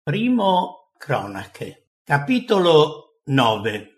Primo Cronache, capitolo 9.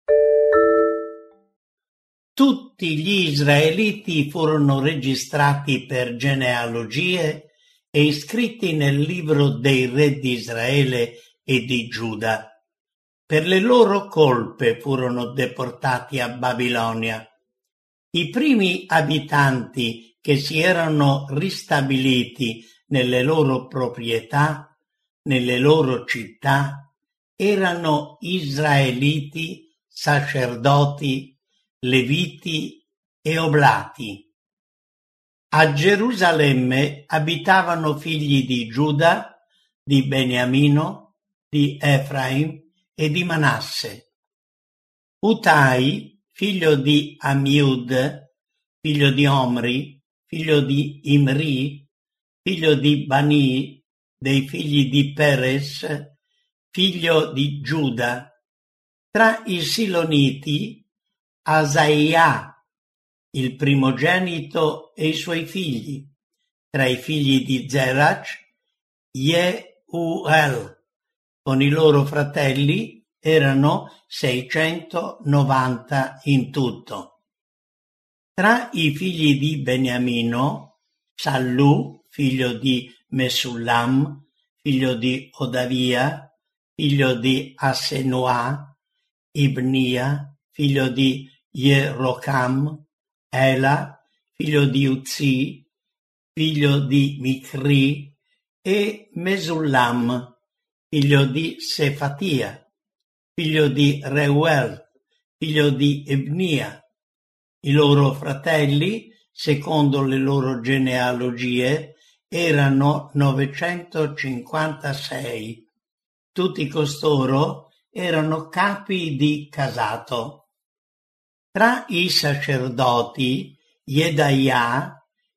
Tutti gli israeliti furono registrati per genealogie e iscritti nel libro dei re di Israele e di Giuda. Per le loro colpe furono deportati a Babilonia. I primi abitanti che si erano ristabiliti nelle loro proprietà, nelle loro città, erano israeliti, sacerdoti, leviti e oblati. A Gerusalemme abitavano figli di Giuda, di Beniamino, di Efraim e di Manasse. Utai, figlio di Amiud, figlio di Omri, figlio di Imri, figlio di Bani, dei figli di Peres, figlio di Giuda. Tra i Siloniti, Asaia, il primogenito, e i suoi figli. Tra i figli di Zerach, Jeuel, con i loro fratelli erano 690 in tutto. Tra i figli di Beniamino, Sallu, figlio di Mesullam, figlio di Odavia, figlio di Asenua, Ibnia, figlio di Jerocam, Ela, figlio di Uzzi, figlio di Micri, e Mesullam, figlio di Sefatia, figlio di Reuel, figlio di Ibnia. I loro fratelli, secondo le loro genealogie, erano 956. Tutti costoro erano capi di casato. Tra i sacerdoti, Jedaia,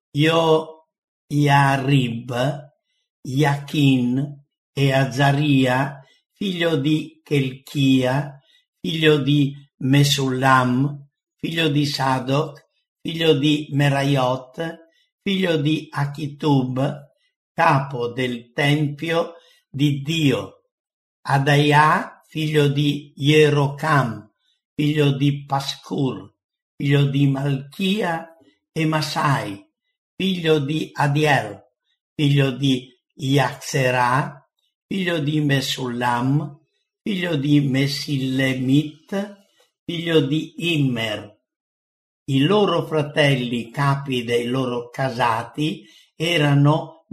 Joiarib, Jachin e Azaria, figlio di Chelchia, figlio di Mesullam, figlio di Sadoc, figlio di Meraiot, figlio di Achitub, capo del Tempio di Dio. Adaia, figlio di Jerocam, figlio di Pascur, figlio di Malchia, e Masai, figlio di Adiel, figlio di Yaxerà, figlio di Mesullam, figlio di Mesillemit, figlio di Immer. I loro fratelli, capi dei loro casati, erano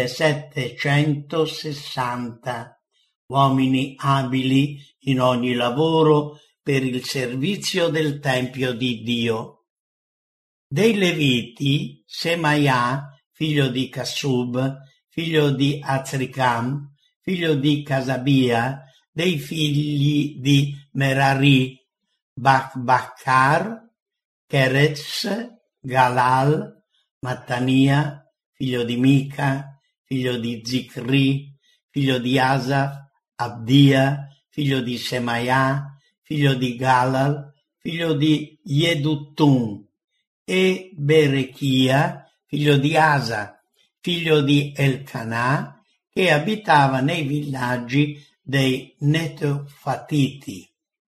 1760, uomini abili in ogni lavoro per il servizio del Tempio di Dio. Dei Leviti, Semaia, figlio di Cassub, figlio di Azricam, figlio di Casabia, dei figli di Merari, Bakbakkar, Keretz, Galal, Mattania, figlio di Mica, figlio di Zicri, figlio di Asaf, Abdia, figlio di Semaia, figlio di Galal, figlio di Yedutun, e Berechia, figlio di Asa, figlio di Elkanà, che abitava nei villaggi dei Netofatiti.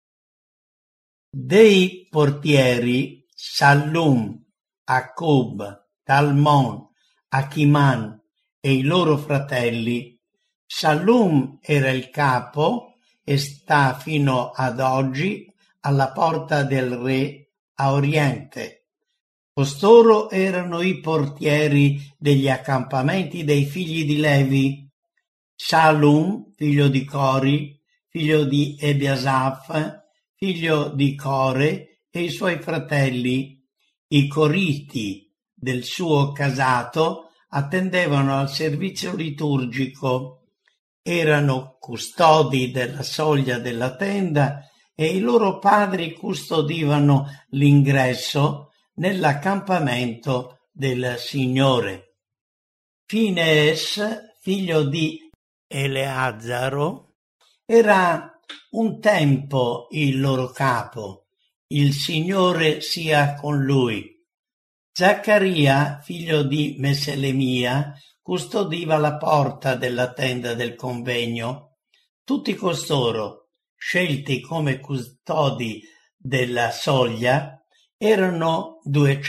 Dei portieri, Sallum, Acub, Talmon, Achiman e i loro fratelli. Sallum era il capo e sta fino ad oggi alla porta del re a oriente. Costoro erano i portieri degli accampamenti dei figli di Levi. Sallum, figlio di Cori, figlio di Ebiasaf, figlio di Core, e i suoi fratelli, i coriti del suo casato, attendevano al servizio liturgico. Erano custodi della soglia della tenda e i loro padri custodivano l'ingresso nell'accampamento del Signore. Finees, figlio di Eleazaro, era un tempo il loro capo. Il Signore sia con lui. Zaccaria, figlio di Meselemia, custodiva la porta della tenda del convegno. Tutti costoro, scelti come custodi della soglia, erano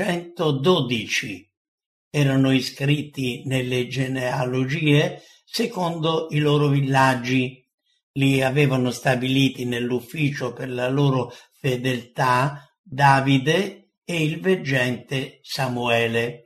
212. Erano iscritti nelle genealogie secondo i loro villaggi. Li avevano stabiliti nell'ufficio per la loro fedeltà Davide e il veggente Samuele.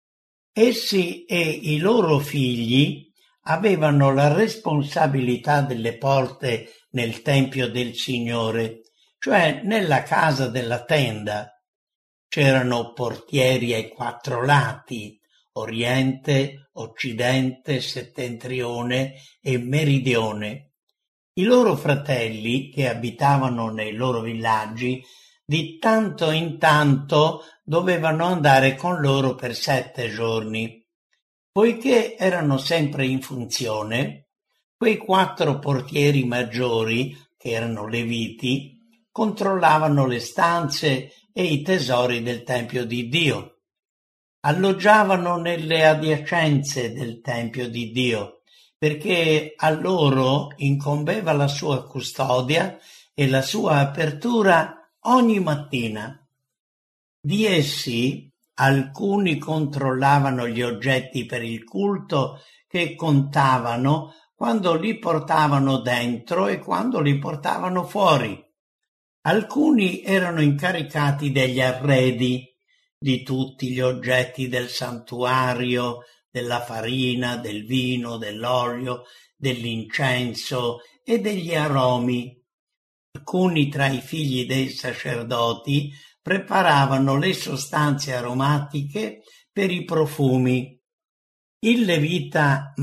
Essi e i loro figli avevano la responsabilità delle porte nel Tempio del Signore, cioè nella casa della tenda. C'erano portieri ai 4 lati, oriente, occidente, settentrione e meridione. I loro fratelli, che abitavano nei loro villaggi, di tanto in tanto dovevano andare con loro per 7 giorni. Poiché erano sempre in funzione, quei 4 portieri maggiori, che erano leviti, controllavano le stanze e i tesori del Tempio di Dio. Alloggiavano nelle adiacenze del Tempio di Dio, perché a loro incombeva la sua custodia e la sua apertura ogni mattina. Di essi alcuni controllavano gli oggetti per il culto che contavano quando li portavano dentro e quando li portavano fuori. Alcuni erano incaricati degli arredi, di tutti gli oggetti del santuario, della farina, del vino, dell'olio, dell'incenso e degli aromi. Alcuni tra i figli dei sacerdoti preparavano le sostanze aromatiche per i profumi. Il levita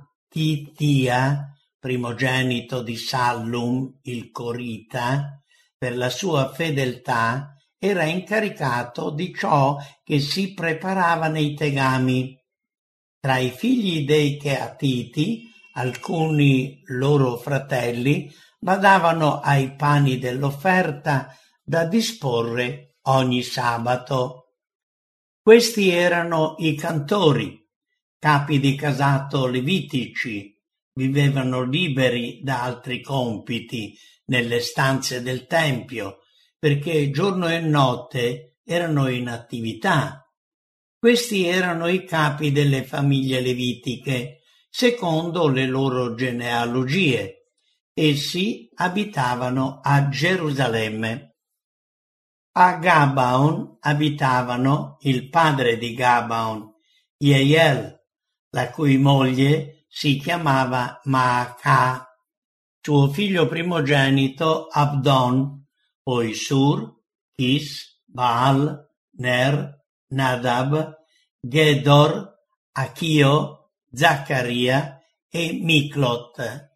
Mattitia, primogenito di Sallum, il Corita, per la sua fedeltà, era incaricato di ciò che si preparava nei tegami. Tra i figli dei Cheatiti, alcuni loro fratelli badavano ai pani dell'offerta da disporre ogni sabato. Questi erano i cantori, capi di casato levitici, vivevano liberi da altri compiti nelle stanze del Tempio, perché giorno e notte erano in attività. Questi erano i capi delle famiglie levitiche, secondo le loro genealogie. Essi abitavano a Gerusalemme. A Gabaon abitavano il padre di Gabaon, Jeiel, la cui moglie si chiamava Maacà, suo figlio primogenito Abdon, poi Sur, Kis, Baal, Ner, Nadab, Gedor, Achio, Zaccaria e Miclot.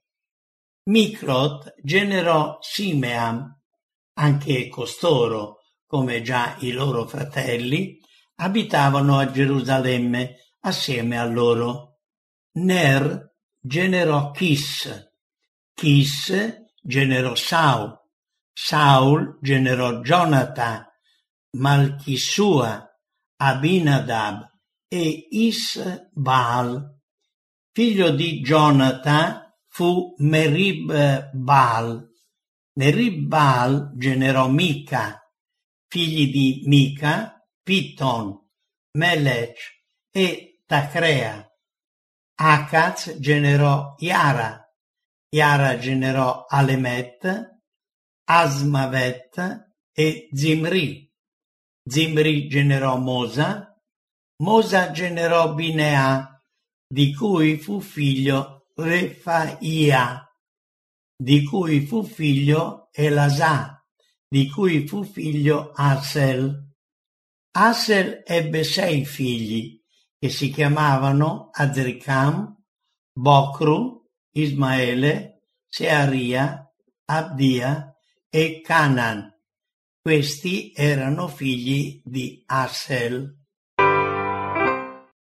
Miclot generò Simeam. Anche costoro, come già i loro fratelli, abitavano a Gerusalemme assieme a loro. Ner generò Chis. Chis generò Saul. Saul generò Jonathan, Malchisua, Abinadab e Isbaal. Figlio di Jonathan fu Merib-Baal. Merib-Baal generò Mica. Figli di Mica, Piton, Melech e Tacrea. Acaz generò Iara. Iara generò Alemet, Asmavet e Zimri. Zimri generò Mosa. Mosa generò Binea, di cui fu figlio Refaia, di cui fu figlio Elasà, di cui fu figlio Asel. Asel ebbe 6 figli, che si chiamavano Azricam, Bocru, Ismaele, Searia, Abdia e Canan. Questi erano figli di Asel.